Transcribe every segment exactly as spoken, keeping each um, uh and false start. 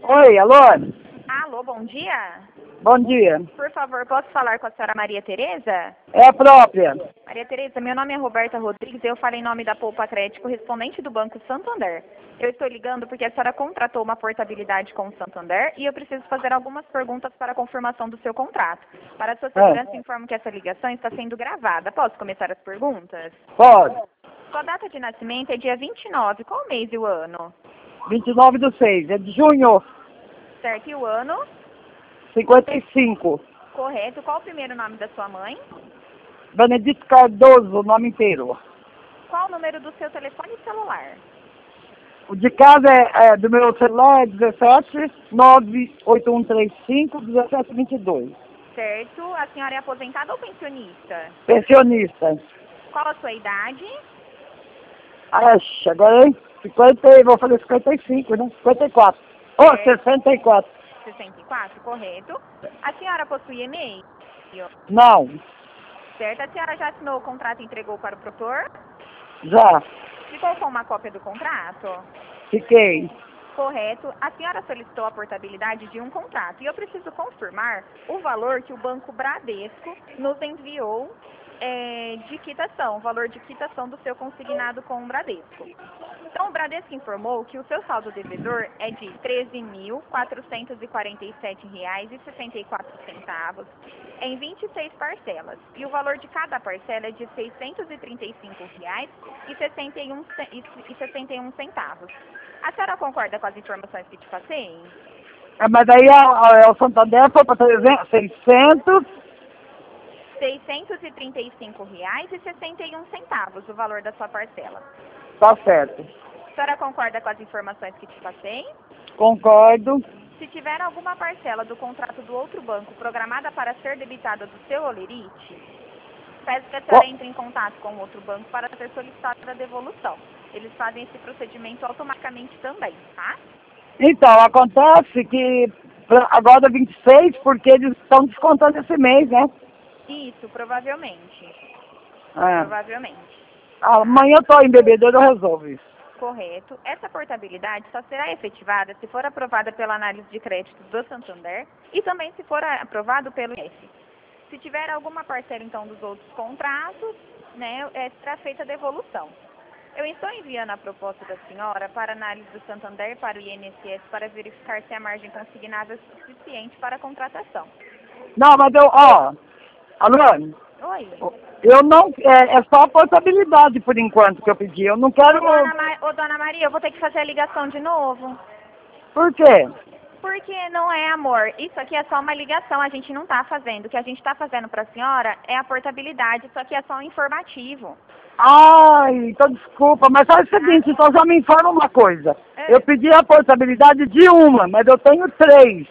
Oi, alô? Alô, bom dia. Bom dia. Por favor, posso falar com a senhora Maria Tereza? É a própria. Maria Tereza, meu nome é Roberta Rodrigues, eu falo em nome da Poupa Crédito, correspondente do Banco Santander. Eu estou ligando porque a senhora contratou uma portabilidade com o Santander e eu preciso fazer algumas perguntas para a confirmação do seu contrato. Para a sua segurança, informo que essa ligação está sendo gravada. Posso começar as perguntas? Pode. Sua data de nascimento é dia vinte e nove. Qual mês e o ano? vinte e nove do seis, é de junho. Certo, e o ano? cinquenta e cinco. Correto. Qual o primeiro nome da sua mãe? Benedito Cardoso, o nome inteiro. Qual o número do seu telefone celular? O de casa é, é do meu celular é dezessete nove oito um três cinco dezessete vinte e dois. Certo. A senhora é aposentada ou pensionista? Pensionista. Qual a sua idade? Acho, agora hein? cinquenta, vou fazer cinquenta e cinco, né? cinquenta e quatro. Ou oh, sessenta e quatro. sessenta e quatro, correto. A senhora possui e-mail? Não. Certo. A senhora já assinou o contrato e entregou para o promotor? Já. Ficou com uma cópia do contrato? Fiquei. Correto. A senhora solicitou a portabilidade de um contrato e eu preciso confirmar o valor que o Banco Bradesco nos enviou é, de quitação, o valor de quitação do seu consignado com o Bradesco. Então, o Bradesco informou que o seu saldo devedor é de treze mil quatrocentos e quarenta e sete reais e sessenta e quatro centavos em vinte e seis parcelas. E o valor de cada parcela é de seiscentos e trinta e cinco reais e sessenta e um centavos. A senhora concorda com as informações que te passei? É, mas aí a, a, o Santander foi para seiscentos. seiscentos e trinta e cinco reais e sessenta e um centavos o valor da sua parcela. Tá certo. A senhora concorda com as informações que te passei? Concordo. Se tiver alguma parcela do contrato do outro banco programada para ser debitada do seu olerite, peço que a senhora entre em contato com o outro banco para ser solicitada a devolução. Eles fazem esse procedimento automaticamente também, tá? Então, acontece que agora vinte e seis, porque eles estão descontando esse mês, né? Isso, provavelmente. É. Provavelmente. Amanhã eu estou em bebedouro, eu resolvo isso. Correto. Essa portabilidade só será efetivada se for aprovada pela análise de crédito do Santander e também se for aprovado pelo I F. Se tiver alguma parcela, então, dos outros contratos, né, é, será feita a devolução. Eu estou enviando a proposta da senhora para análise do Santander para o I N S S para verificar se a margem consignável é suficiente para a contratação. Não, mas eu, ó, Alô? Oi. Eu não, é, é só a portabilidade por enquanto que eu pedi, eu não quero... Ô dona, Ma... Ô, dona Maria, eu vou ter que fazer a ligação de novo. Por quê? Porque não é, amor. Isso aqui é só uma ligação, a gente não está fazendo. O que a gente está fazendo para a senhora é a portabilidade, isso aqui é só um informativo. Ai, então desculpa, mas faz o seguinte, ah. Então já me informa uma coisa. É. Eu pedi a portabilidade de uma, mas eu tenho três.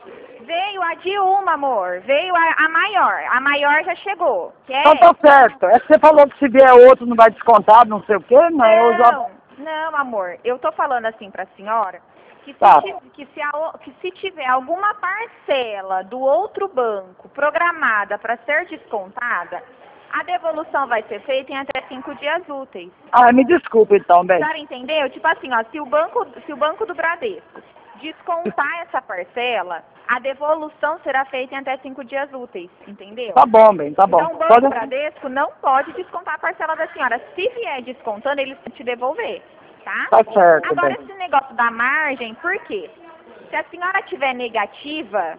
Veio a de uma, amor. Veio a, a maior. A maior já chegou. Que é... Então tá certo. É que você falou que se vier outro não vai descontar, não sei o quê, mas não, eu já... Não, amor. Eu tô falando assim pra senhora que se, tá. que, se a, que se tiver alguma parcela do outro banco programada para ser descontada, a devolução vai ser feita em até cinco dias úteis. Ah, me desculpa então, bem. A senhora entendeu? Tipo assim, ó, se o banco, se o banco do Bradesco descontar essa parcela, a devolução será feita em até cinco dias úteis, entendeu? Tá bom, bem, tá bom. Então, o Banco pode... Bradesco não pode descontar a parcela da senhora. Se vier descontando, eles vão te devolver, tá? Tá certo, Agora, bem. esse negócio da margem, por quê? Se a senhora tiver negativa,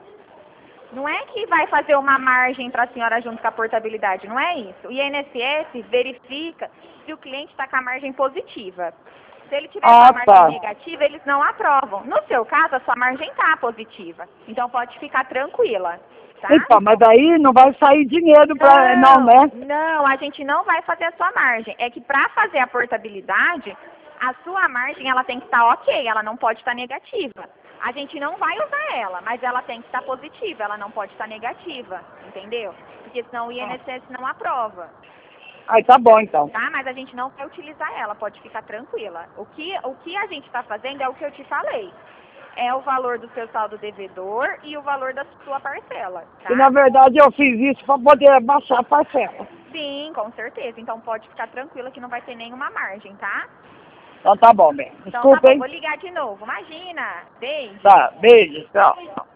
não é que vai fazer uma margem para a senhora junto com a portabilidade, não é isso. O I N S S verifica se o cliente está com a margem positiva. Se ele tiver ah, a margem tá. negativa, eles não aprovam. No seu caso, a sua margem está positiva. Então, pode ficar tranquila, tá? Então, mas aí não vai sair dinheiro para... Não, não, né? Não, a gente não vai fazer a sua margem. É que para fazer a portabilidade, a sua margem ela tem que estar ok, ela não pode estar negativa. A gente não vai usar ela, mas ela tem que estar positiva, ela não pode estar negativa, entendeu? Porque senão o I N S S não aprova. Aí tá bom, então. Tá? Mas a gente não vai utilizar ela, pode ficar tranquila. O que, o que a gente está fazendo é o que eu te falei. É o valor do seu saldo devedor e o valor da sua parcela. Tá? E na verdade eu fiz isso para poder baixar a parcela. Sim, com certeza. Então pode ficar tranquila que não vai ter nenhuma margem, tá? Então tá bom, bem. Então Desculpa, tá bom, hein? vou ligar de novo. Imagina. Beijo. Tá, beijo, tchau.